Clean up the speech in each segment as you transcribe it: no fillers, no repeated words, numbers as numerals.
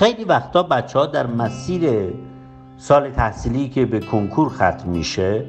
خیلی وقتا بچه‌ها در مسیر سال تحصیلی که به کنکور ختم میشه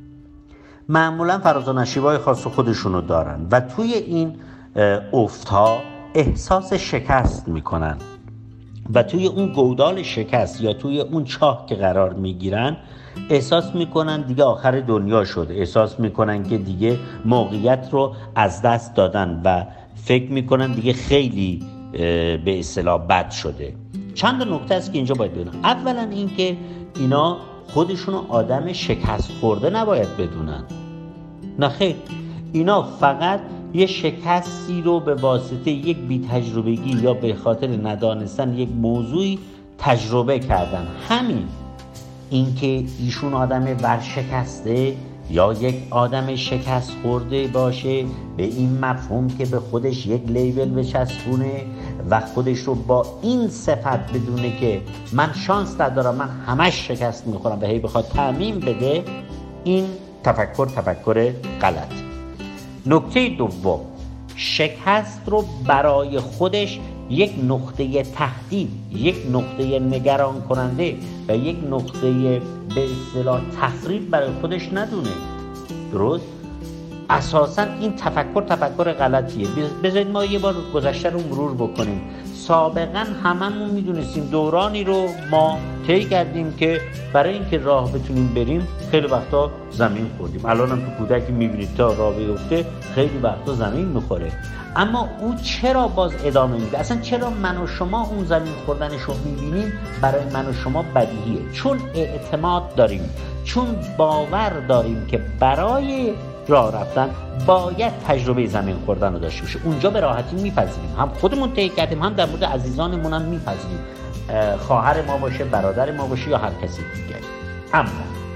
معمولا فراز و نشیب‌های خاص خودشونو دارن و توی این افت‌ها احساس شکست میکنن و توی اون گودال شکست یا توی اون چاه که قرار میگیرن احساس میکنن دیگه آخر دنیا شد، احساس میکنن که دیگه موقعیت رو از دست دادن و فکر میکنن دیگه خیلی به اصطلاح بد شده. چند تا نکته است که اینجا باید بدونن. اولا اینکه اینا خودشونو آدم شکست خورده نباید بدونن، نه خیر، اینا فقط یه شکستی رو به واسطه یک بی تجربگی یا به خاطر ندانستن یک موضوعی تجربه کردن. همین. اینکه ایشون آدم ورشکسته یا یک آدم شکست خورده باشه به این مفهوم که به خودش یک لیبل بچسبونه و خودش رو با این صفت بدونه که من شانس ندارم، من همش شکست میخورم و هی بخواد تعمیم بده، این تفکر غلط. نکته دوم، شکست رو برای خودش یک نقطه تهدید، یک نقطه نگران کننده و یک نقطه به اصطلاح تخریب برای خودش ندونه. درست؟ اساساً این تفکر غلطیه. بذارید ما یه بار گذشته رو مرور بکنیم. سابقاً هممون میدونستیم دورانی رو ما طی کردیم که برای اینکه راه بتونیم بریم خیلی وقتا زمین خوردیم. الان هم تو کودکی میبینید تا راه بیفته خیلی وقتا زمین میخوره، اما او چرا باز ادامه میده؟ اصلا چرا من و شما اون زمین خوردنش رو میبینیم برای من و شما بدیهیه؟ چون اعتماد داریم، چون باور داریم که برای راه رفتن باید تجربه زمین خوردن رو داشته باشه. اونجا به راحتی میپذیریم، هم خودمون طی کردیم، هم در مورد عزیزانمون هم میپذیریم، خواهر ما باشه، برادر ما باشه یا هر کسی دیگه. اما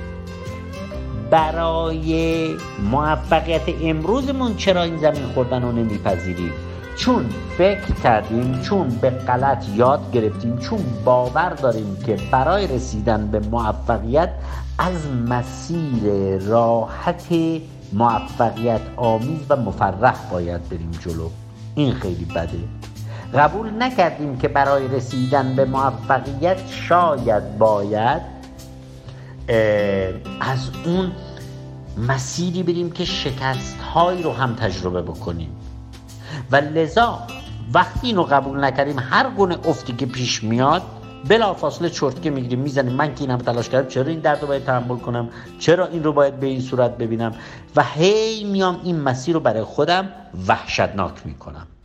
برای موفقیت امروزمون چرا این زمین خوردن رو نمیپذیریم؟ چون فکر کردیم، چون به غلط یاد گرفتیم، چون باور داریم که برای رسیدن به موفقیت از مسیر راحت موفقیت آمیز و مفرح باید بریم جلو. این خیلی بده. قبول نکردیم که برای رسیدن به موفقیت شاید باید از اون مسیری بریم که شکست‌هایی رو هم تجربه بکنیم و لذا وقتی اینو قبول نکردیم هر گونه افتی که پیش میاد بلافاصله چرتکه میگیریم، میزنیم من که این همه تلاش کردم چرا این درد رو باید تحمل کنم، چرا این رو باید به این صورت ببینم و هی میام این مسیر رو برای خودم وحشتناک میکنم.